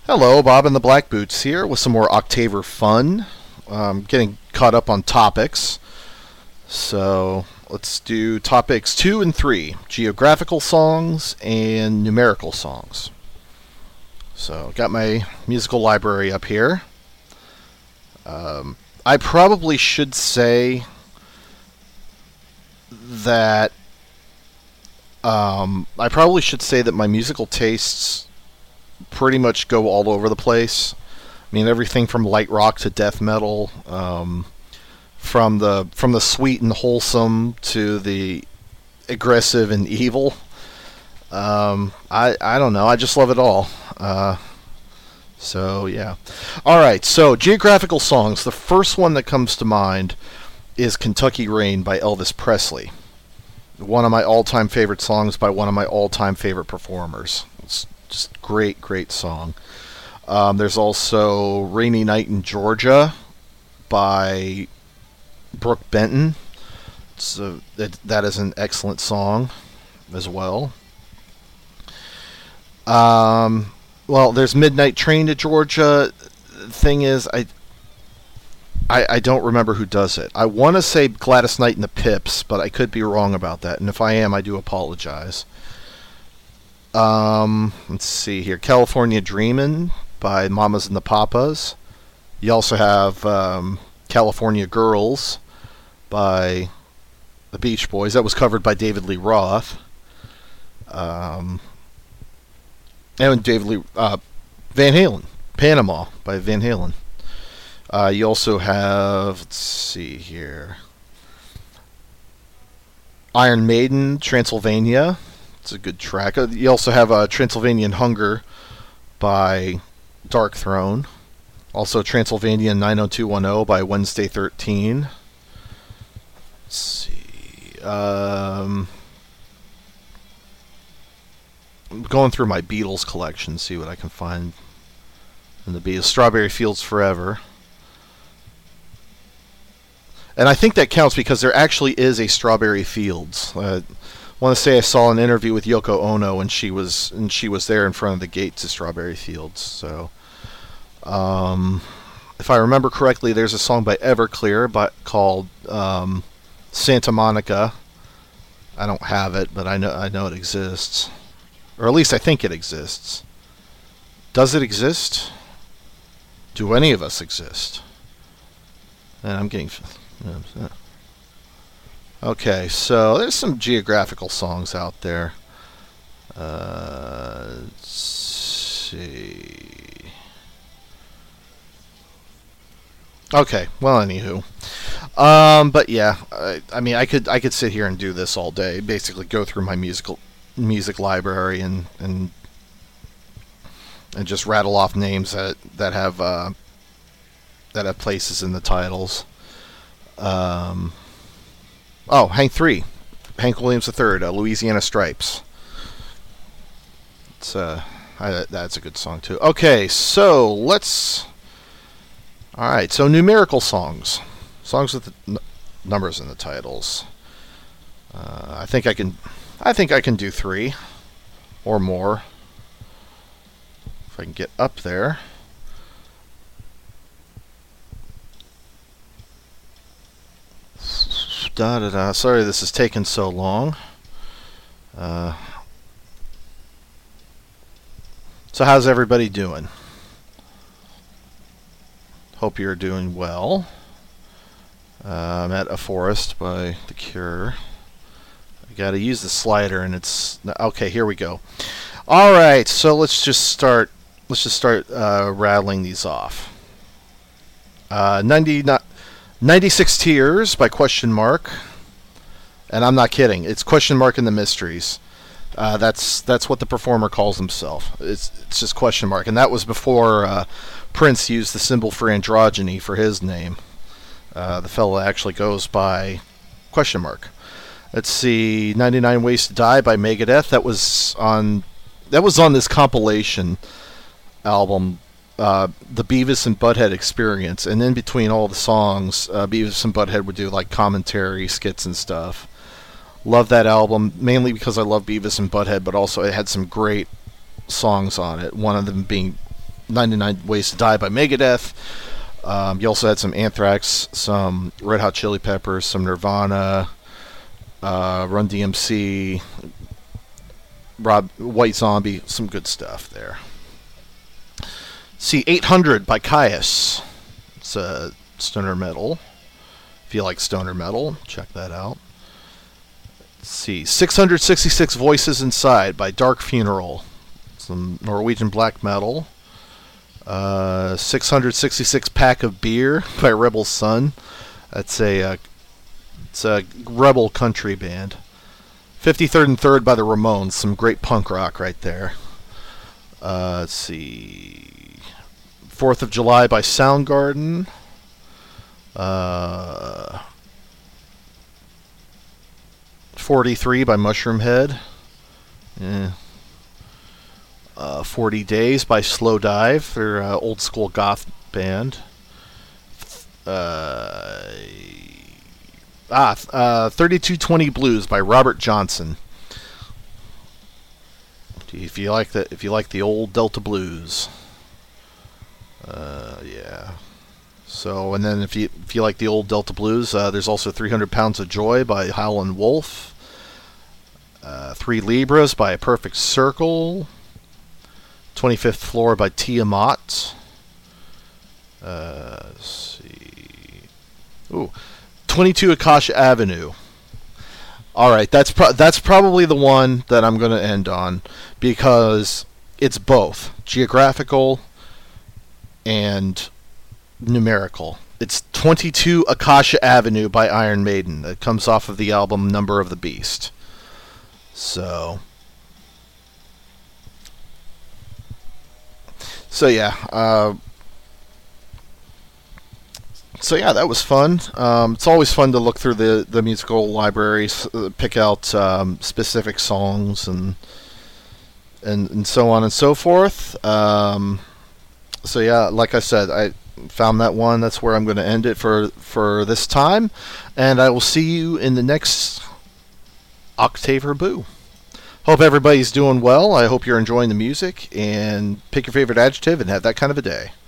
Hello, Bob and the Black Boots here with some more Octaver fun. Getting caught up on topics. So let's do topics 2 and 3, geographical songs and numerical songs. So got my musical library up here. I probably should say that my musical tastes pretty much go all over the place. I mean, everything from light rock to death metal, from the sweet and wholesome to the aggressive and evil. I don't know. I just love it all. So yeah. All right. So geographical songs. The first one that comes to mind is "Kentucky Rain" by Elvis Presley. One of my all-time favorite songs by one of my all-time favorite performers. It's just great, great song. There's also "Rainy Night in Georgia" by Brooke Benton. That is an excellent song as well. Well, there's "Midnight Train to Georgia." Thing is, I don't remember who does it. I want to say Gladys Knight and the Pips, but I could be wrong about that. And if I am, I do apologize. Let's see here. "California Dreamin'" by Mamas and the Papas. You also have "California Girls" by the Beach Boys. That was covered by David Lee Roth. And David Lee Van Halen. "Panama" by Van Halen. You also have, let's see here, Iron Maiden, "Transylvania." It's a good track. You also have "Transylvanian Hunger" by Dark Throne. Also "Transylvania 90210" by Wednesday 13. Let's see. I'm going through my Beatles collection, see what I can find in the Beatles. "Strawberry Fields Forever." And I think that counts because there actually is a Strawberry Fields. I want to say I saw an interview with Yoko Ono, and she was there in front of the gate to Strawberry Fields. So, if I remember correctly, there's a song by Everclear called "Santa Monica." I don't have it, but I know it exists, or at least I think it exists. Does it exist? Do any of us exist? And I'm getting. Okay, so there's some geographical songs out there. Let's see. Okay, well, anywho. But yeah, I mean, I could sit here and do this all day. Basically, go through my music library and just rattle off names that have places in the titles. Hank Williams III, "Louisiana Stripes." That's a good song too. Okay, so all right, so numerical songs with the numbers in the titles. I think I can do 3 or more if I can get up there. Sorry this is taking so long. So how's everybody doing? Hope you're doing well. I'm at "A Forest" by The Cure. I gotta use the slider and it's... Okay, here we go. Alright, so let's just start rattling these off. 96 Tears by Question Mark. And I'm not kidding. It's Question Mark and the Mysteries. That's what the performer calls himself. It's just Question Mark. And that was before Prince used the symbol for androgyny for his name. The fellow actually goes by Question Mark. Let's see. 99 Ways to Die by Megadeth. That was on this compilation album, the Beavis and Butthead Experience, and in between all the songs, Beavis and Butthead would do like commentary skits and stuff. Love that album, mainly because I love Beavis and Butthead, but also it had some great songs on it. One of them being 99 Ways to Die by Megadeth. You also had some Anthrax, some Red Hot Chili Peppers, some Nirvana, Run DMC, White Zombie, some good stuff there. See, 800 by Kyuss. It's a stoner metal. If you like stoner metal, check that out. Let's see, 666 Voices Inside by Dark Funeral. Some Norwegian black metal. 666 Pack of Beer by Rebel Sun. That's it's a rebel country band. 53rd and 3rd by the Ramones. Some great punk rock right there. Let's see. 4th of July by Soundgarden. 43 by Mushroom Head. 40 Days by Slow Dive. They're an old school goth band. 3220 Blues by Robert Johnson. If you like the old Delta blues. Yeah. So, and then if you like the old Delta blues, there's also 300 Pounds of Joy by Howlin' Wolf. 3 Libras by A Perfect Circle. 25th Floor by Tiamat. Let's see. Ooh, 22 Acacia Avenue. All right, that's probably the one that I'm going to end on because it's both geographical and numerical. It's 22 Acacia Avenue by Iron Maiden. It comes off of the album Number of the Beast. So yeah. So that was fun. It's always fun to look through the musical libraries, pick out specific songs and so on and so forth. So yeah, like I said, I found that one. That's where I'm going to end it for this time, and I will see you in the next Octave or Boo. Hope everybody's doing well. I hope you're enjoying the music, and pick your favorite adjective and have that kind of a day.